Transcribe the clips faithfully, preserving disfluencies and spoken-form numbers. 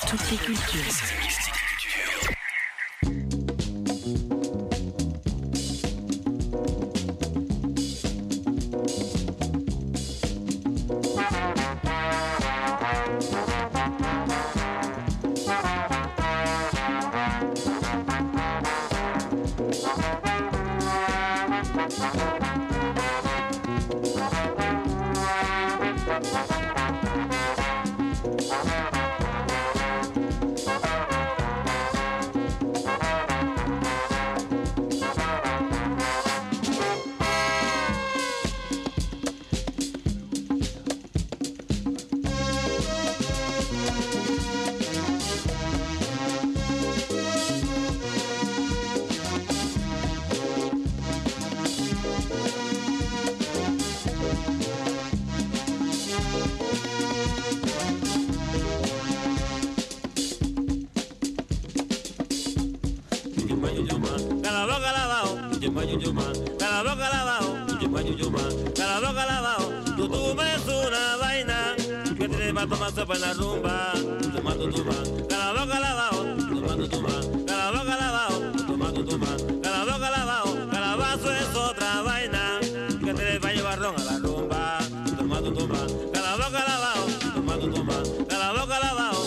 toutes les cultures. Sopa en la rumba, tomando tumba, cada boca lavao, tomando tumba, cada boca lavao, tomando tumba, cada boca lavao, calabazo es otra vaina, que te va a llevar ron a la rumba, tomando tumba, cada boca lavao, tomando tumba, cada boca lavao.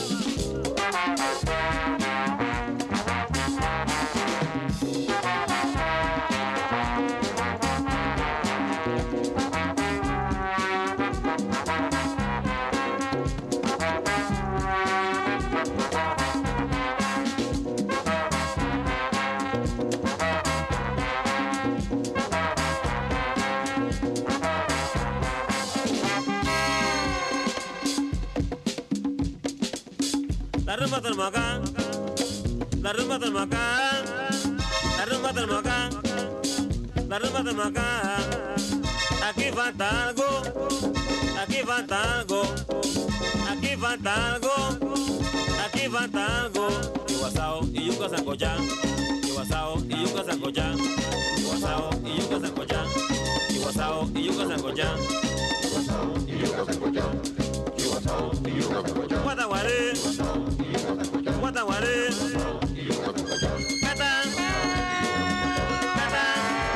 La rumba del Macán, la rumba del Macán, la rumba del Macán, la rumba del Macán. Aquí falta algo, aquí falta algo, aquí falta algo, aquí falta algo. Iwasao y yuca sancochán, Iwasao y yuca sancochán, Iwasao y yuca sancochán, Iwasao y yuca sancochán, Iwasao y yuca sancochán, Iwasao y yuca sancochán. Guataguaré, Guataguaré, Catán, Catán,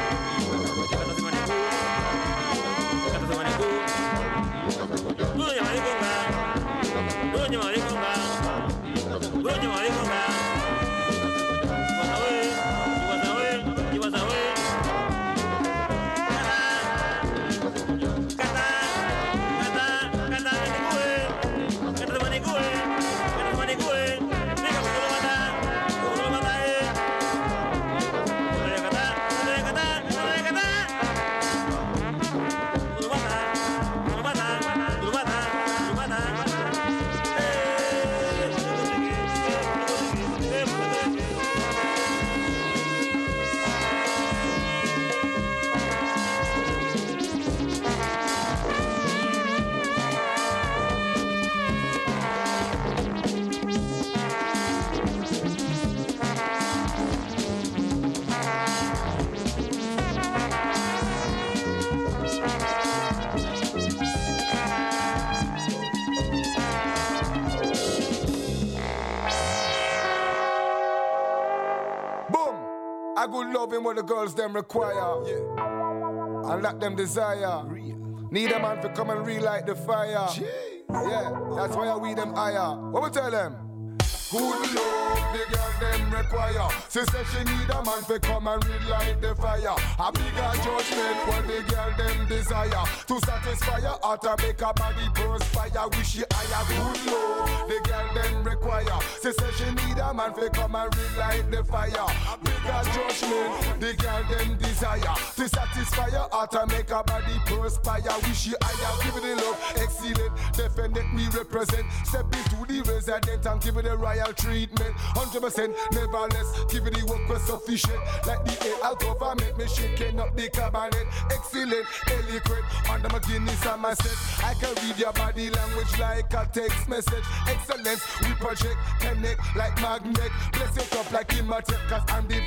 Cata de Manicú, Doña Mariconga, Doña Mariconga, Doña Mariconga, Guatagué, Guatagué, Guatagué, Catán, Catán, Catán, Catán, Cata de Manicú, Cata de Manicú. I good loving what the girls them require, yeah. And let them desire. Real. Need a man to come and relight the fire. Jeez. Yeah, that's why I weed them higher. What we tell them? Good love, the girl them require. She say she need a man to come and relight the fire. A bigger judgment what the girl them desire. To satisfy her heart and make her body perspire. Wish she higher. Good love, the girl them require. She say she need a man to come and relight the fire. A bigger judgment, the girl them desire. To satisfy her heart and make her body perspire. Wish she higher. Give it the love, excellent. Defendant me represent. Step into the resident and give it the right treatment, one hundred percent, never less. Give it the work was sufficient. Like the air I'll government, me shaking up the cabinet. Excellent, eloquent, under my Guinness and my set. I can read your body language like a text message. Excellence, we project, connect like magnet. Bless it up like Imhotep, cause I'm the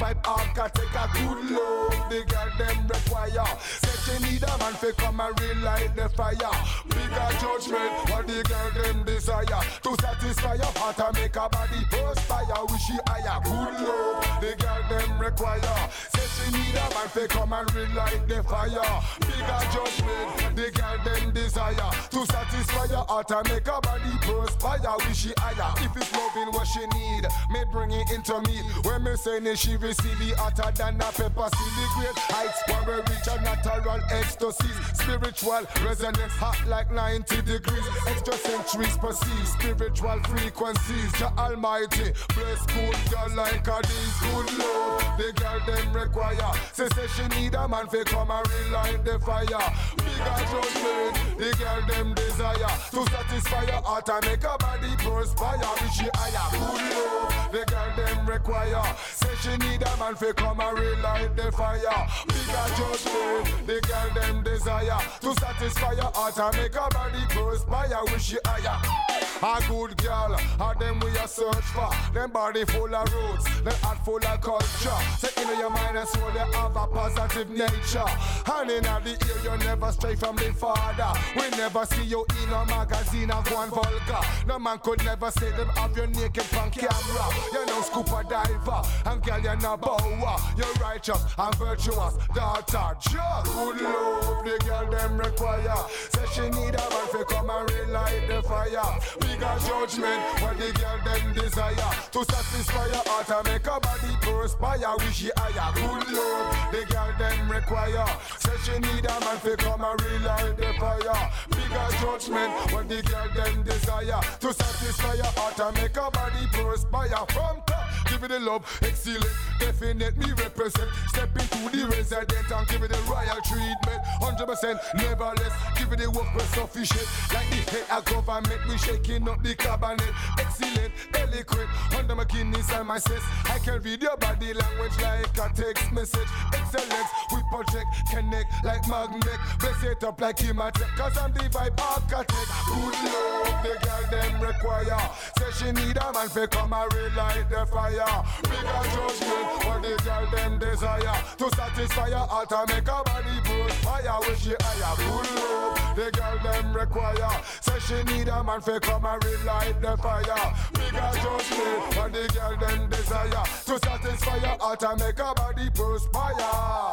vibe arca take a good love. The girl them require. Say she need a man fi come and relight the fire. Bigger judgment what the girl them desire. To satisfy your heart and make a body perspire. Wish she higher good love. The girl them require. Say she need a man fi come and relight the fire. Bigger judgment the girl them desire. To satisfy your heart and make a body perspire. Wish she higher. If it's loving what she need, me bring it into me. When me saying it, she receive it hotter than a pepper. See the great heights where we reach a natural ecstasy. Spiritual resonance hot like ninety degrees. Extra centuries perceive spiritual frequencies. The Almighty bless good girl like a these good love. The girl them require. Say say she need a man fi come and relight the fire. Bigger judgment the girl them desire. To satisfy your heart and make a body perspire. Wish she higher good love. The girl them require. Say she need a man fi come and relight the fire. Bigger judgment the girl them desire. To satisfy your heart and make a body perspire. Wish she higher. A good girl, a them we a search for. Them body full of roots, them heart full of culture. Say in your mind and soul they have a positive nature. And in the ear you never stray from the father. We never see you in a magazine and one vulgar. No man could never say them have your naked on camera. You know scuba diver, and girl you no bower. You're righteous and virtuous, daughter. Just good love, the girl them require. Say she need a man to come and relight the fire. Bigger judgment, what the girl them desire. To satisfy your heart and make a body perspire. Wish she higher, good love, the girl them require. Say she need a man to come and relight the fire. Bigger judgment, what the girl them desire. To satisfy your heart and make a body perspire. From top, give it the love, excellent, definite me represent. Step into the resident and give it the royal treatment. one hundred percent, never less, give it the work with sufficient. Like the head of government, we shaking up the cabinet. Excellent, eloquent, under my kidneys and my sis. I can read your body language like a text message. Excellence, we project, connect like magnet. Bless it up like Imatech, cause I'm the vibe architect. Good love, the girl them require. Say she need a man to come and relight the fire. Bigger judgment, what the girl them desire. To satisfy your heart and make a body perspire. Wish she higher, good love, the girl them require. Say she need a man to come and relight the fire. Bigger judgment, what the girl them desire. To satisfy your heart and make a body perspire.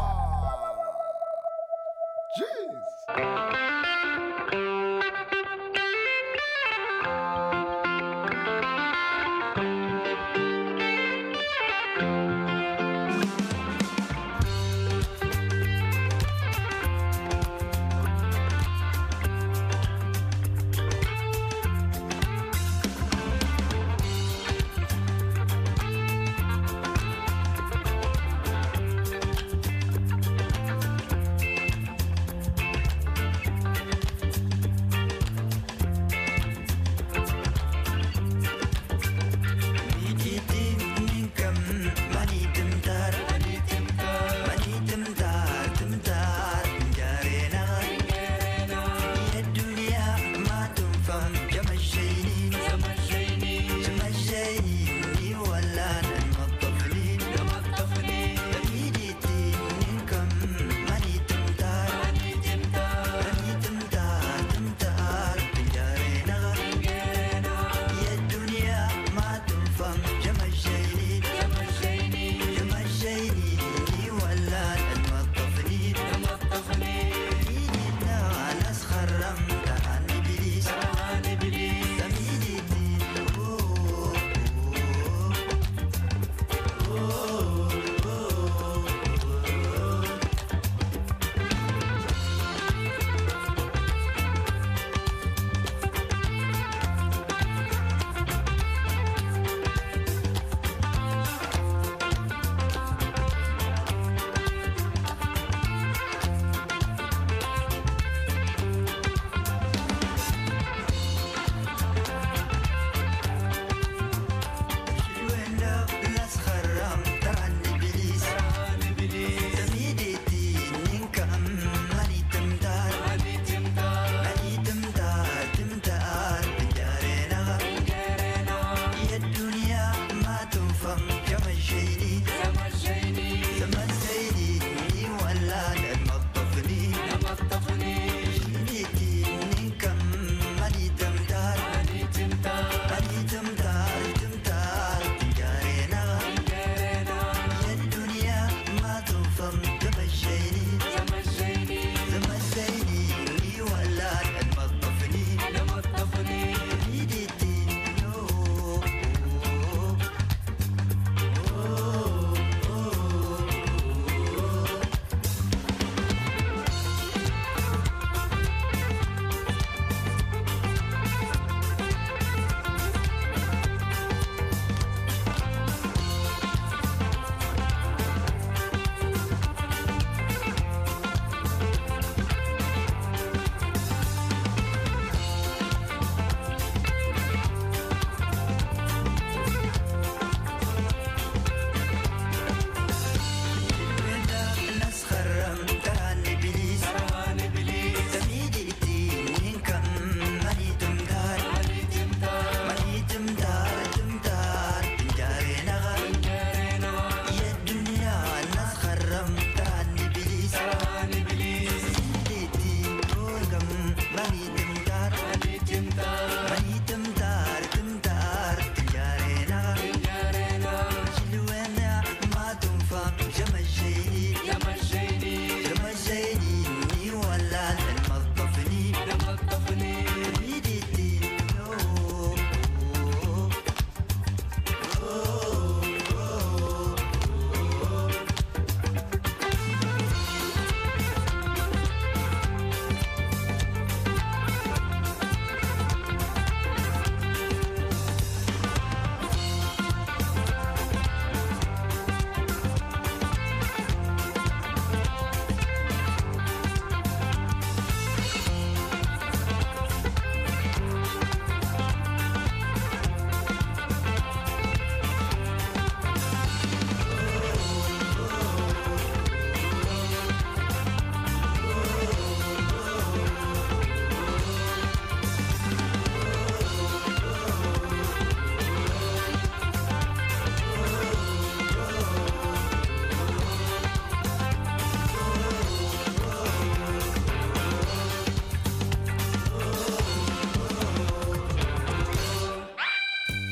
Jeez.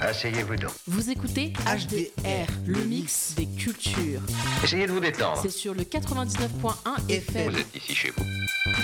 Asseyez-vous donc. Vous écoutez H D R, le mix des cultures. Essayez de vous détendre. C'est sur le quatre-vingt-dix-neuf point un F M. Vous êtes ici chez vous.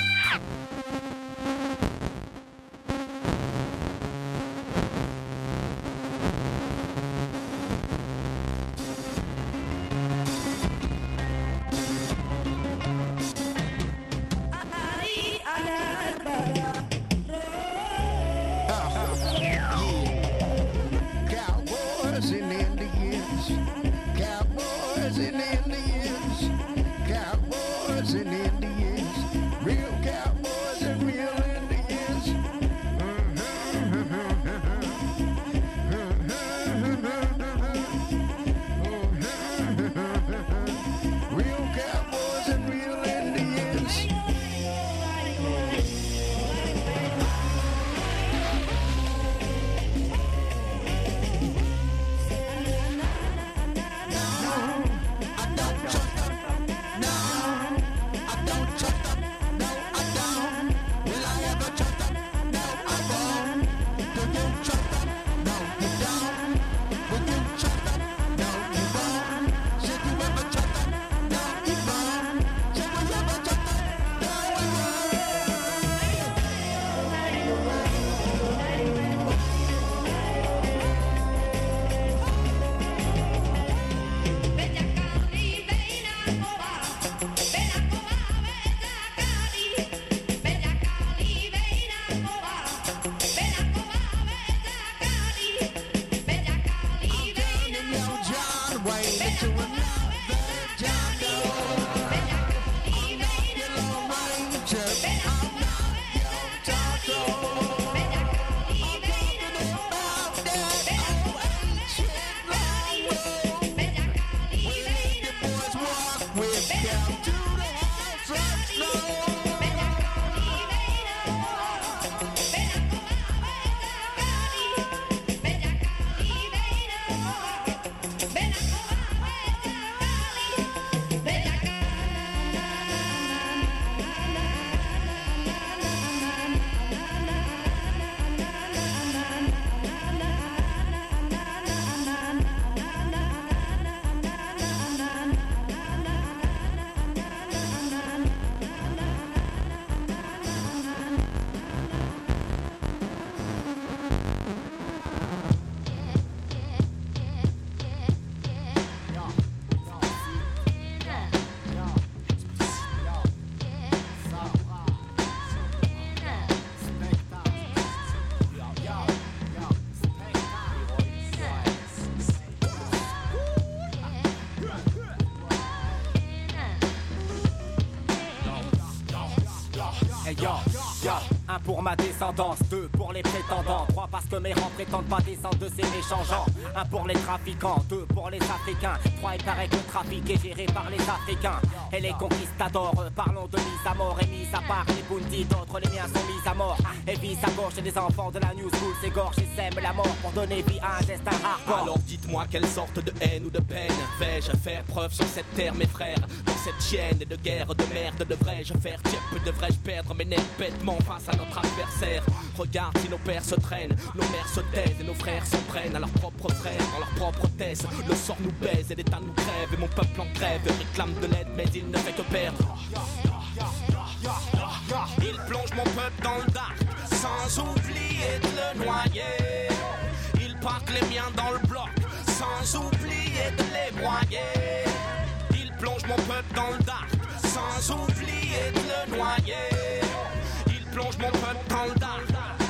Un pour ma descendance, deux pour les prétendants, trois parce que mes rangs prétendent pas descendre de ces méchants gens. Un pour les trafiquants, deux pour les africains, trois il paraît que le trafic est géré par les africains. Et les conquistadors, parlons de mise à mort et mise à part les bounty, d'autres les miens sont mis à mort. Et vis à gauche et des enfants de la new school s'égorgent et sèment la mort pour donner vie à un destin hardcore. Alors dites-moi quelle sorte de haine ou de peine vais-je faire preuve sur cette terre mes frères. Dans cette chienne de guerre de merde devrais-je faire tiep, devrais-je perdre mes nerfs bêtement face à notre adversaire. Regarde si nos pères se traînent, nos mères se taisent et nos frères s'en prennent à leurs propres frères, dans leur propre thèse. Le sort nous baise et l'État nous crève et mon peuple en crève, réclame de l'aide mais il ne fait que perdre. Il plonge mon peuple dans le dark sans oublier de le noyer. Il parque les miens dans le bloc sans oublier de les broyer. Il plonge mon peuple dans le dark sans oublier de le noyer. Il plonge mon peuple dans le dark.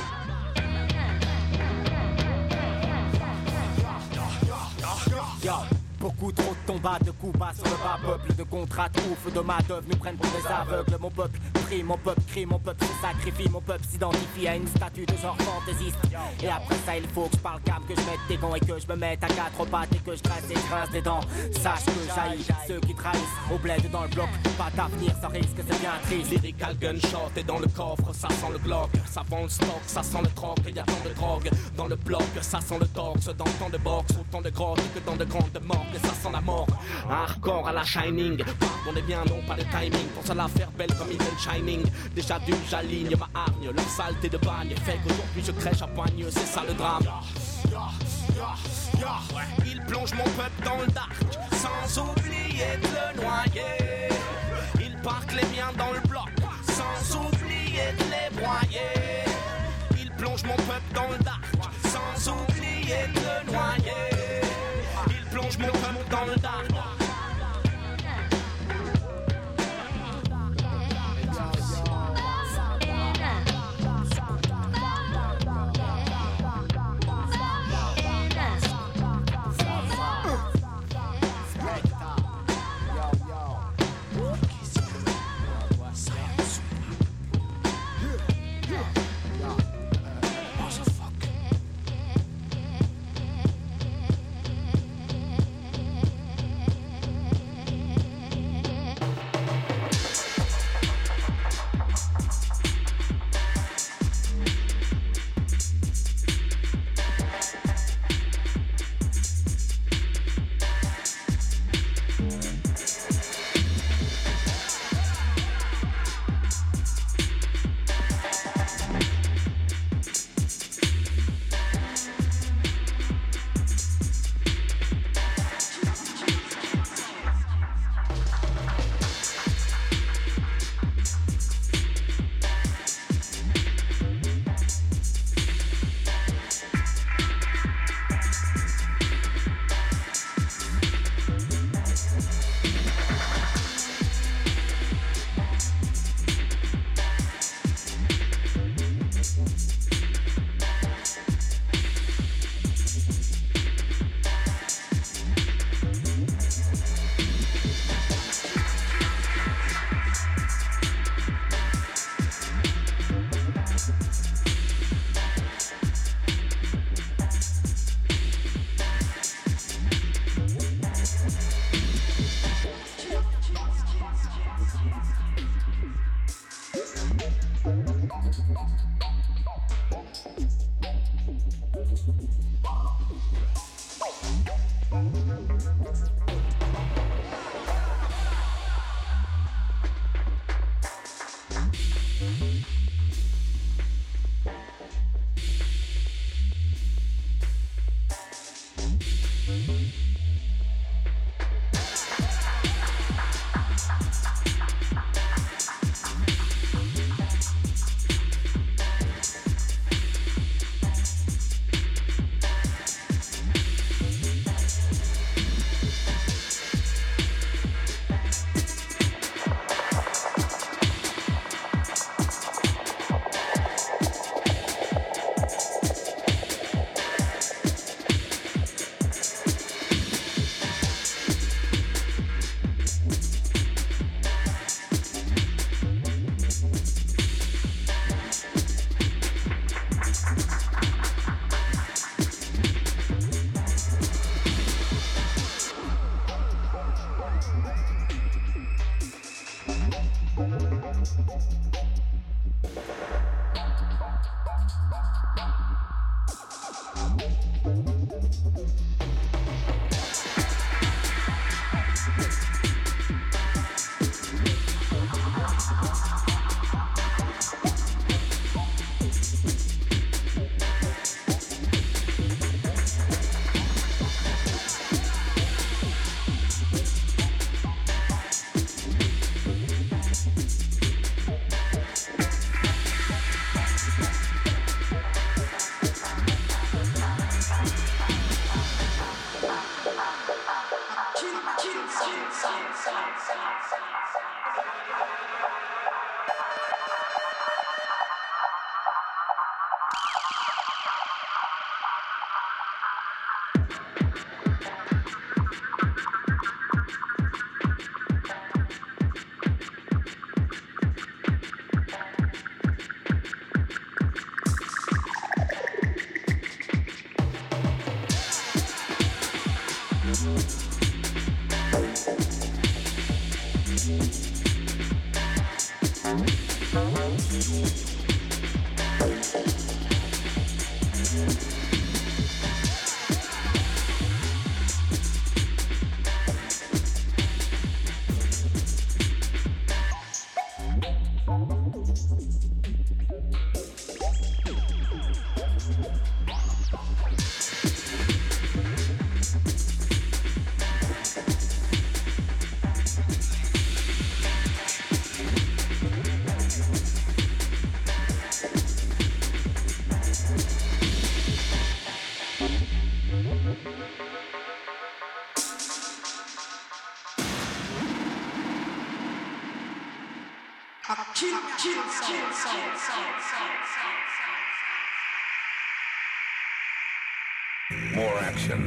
Yo. Beaucoup trop de tombats, de coups bas sur le bas peuple, de contrats de ouf, de main d'œuvre nous prennent pour des aveugles. Mon peuple prie, mon peuple crie, mon peuple se sacrifie, mon peuple s'identifie à une statue de genre fantaisiste. Et après ça il faut que je parle calme, que je mette des gants et que je me mette à quatre pattes et que je graisse et je grince des dents. Sache que j'haïs ceux qui trahissent au bled dans le bloc, pas d'avenir sans risque, c'est bien triste. Lyrical gunshot et dans le coffre, ça sent le Glock, ça vend le stock, ça sent le troc, et y'a tant de drogue dans le bloc, ça sent le torse, dans tant de box, autant de grottes que dans de grandes morts. Et ça sent la mort, hardcore à la Shining. Pardon les biens, non pas de timing. Pour ça la faire belle comme Even Shining. Déjà d'une j'aligne ma hargne, leur saleté de bagne fait qu'aujourd'hui je crèche à poigne, c'est ça le drame. Il plonge mon peuple dans le dark, sans oublier de le noyer. Il parque les miens dans le bloc, sans oublier de les broyer. Il plonge mon peuple dans le dark, sans oublier de le noyer. Il plonge mon peuple dans le dark. We'll be right back. More action.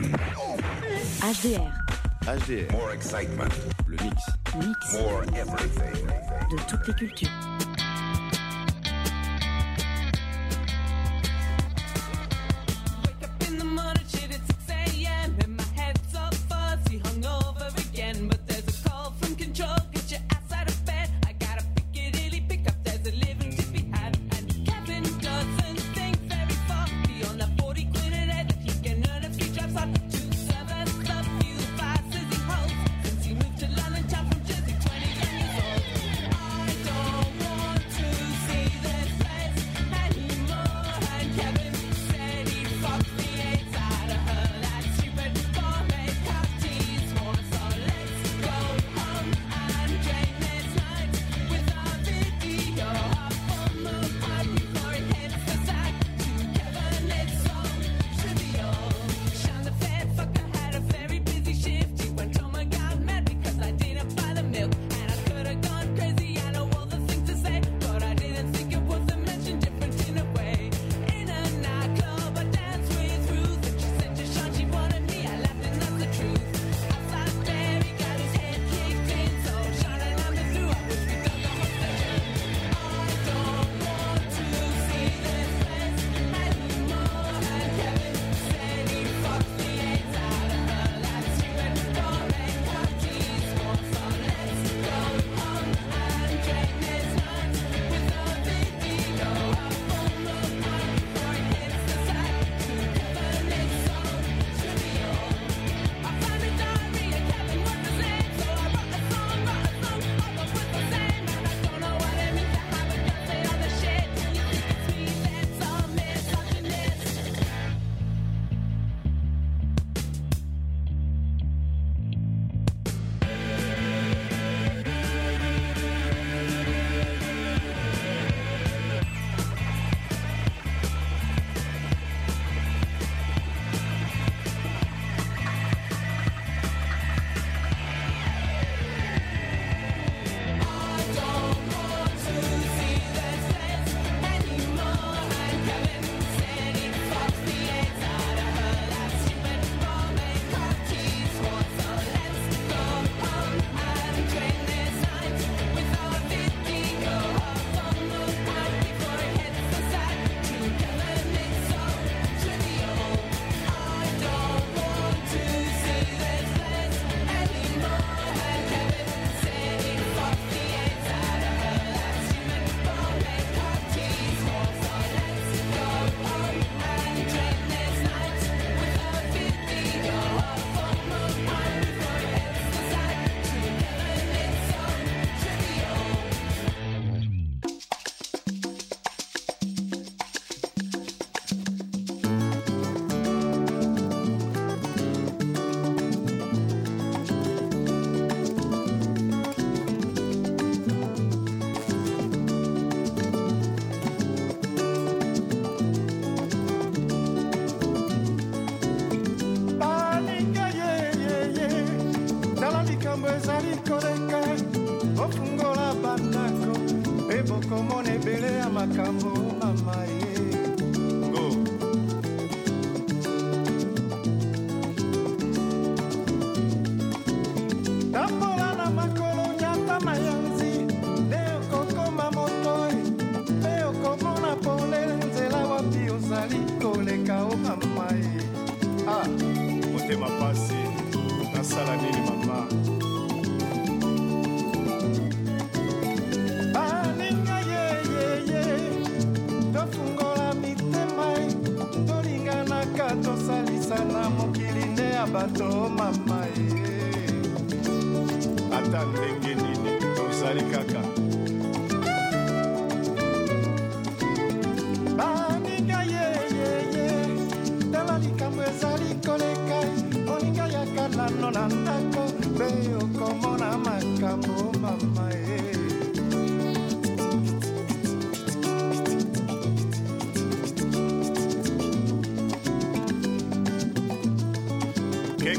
H D R. H D R. More excitement. Le mix. Mix. More everything. De toutes les cultures.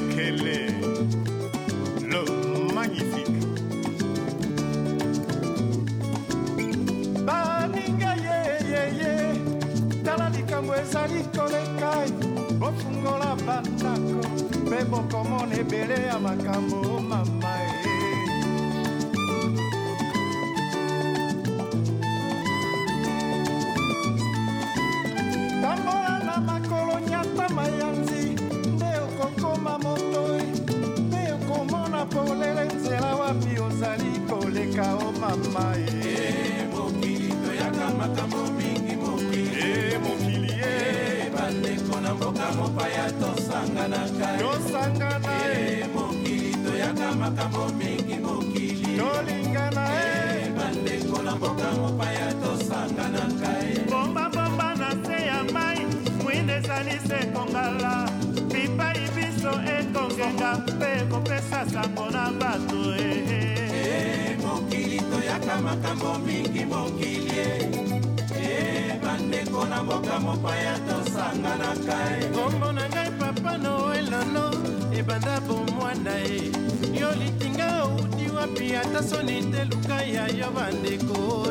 Kekele, le magnifique. tambola ndako mpe bokomona ebele ya makambo mama e tambola na makolo nyata mayanzi nde okokoma motoi nde okomona polele nzela wapi ozali koleka o mama e mokili toyaka makambo mingi mokili mokili e bandeko na mboka mopaya tosanganaka tosangana e mokili toyaka makambo mingi mokili tolingana e bandeko na mboka mopaya tosanganaka e bomba bomba na se ya mai mwinde ezali se kongala pipai biso ekongenga mpe kopesa sango na bato e mokili toyaka makambo mingi mokili e bandeko na mboka mopaya tosanganaka e kombo na ngai papa noelano ebanda bomwana e yo litinga outi wapi ata soni te luka ya yo bandeko